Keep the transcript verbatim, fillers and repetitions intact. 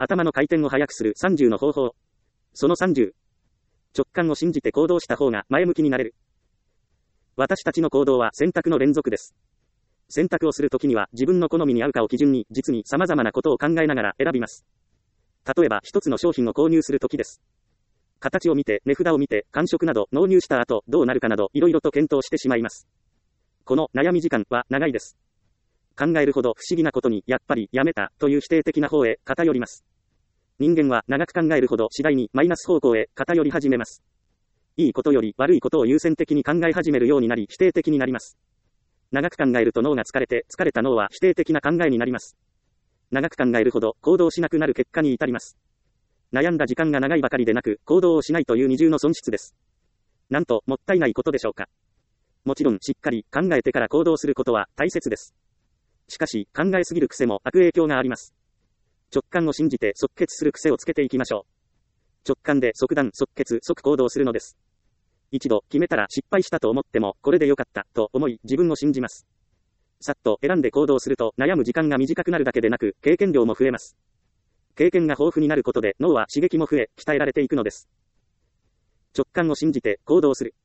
頭の回転を速くするさんじゅうの方法。そのさんじゅう。直感を信じて行動した方が前向きになれる。私たちの行動は選択の連続です。選択をするときには自分の好みに合うかを基準に実に様々なことを考えながら選びます。例えば一つの商品を購入するときです。形を見て、値札を見て、感触など納入した後どうなるかなどいろいろと検討してしまいます。この悩み時間は長いです。考えるほど不思議なことにやっぱりやめたという否定的な方へ偏ります。人間は長く考えるほど次第にマイナス方向へ偏り始めます。いいことより悪いことを優先的に考え始めるようになり否定的になります。長く考えると脳が疲れて、疲れた脳は否定的な考えになります。長く考えるほど行動しなくなる結果に至ります。悩んだ時間が長いばかりでなく、行動をしないという二重の損失です。なんと、もったいないことでしょうか。もちろん、しっかり考えてから行動することは大切です。しかし、考えすぎる癖も悪影響があります。直感を信じて即決する癖をつけていきましょう。直感で即断即決即行動するのです。一度決めたら失敗したと思っても、これでよかったと思い自分を信じます。さっと選んで行動すると悩む時間が短くなるだけでなく、経験量も増えます。経験が豊富になることで脳は刺激も増え、鍛えられていくのです。直感を信じて行動する。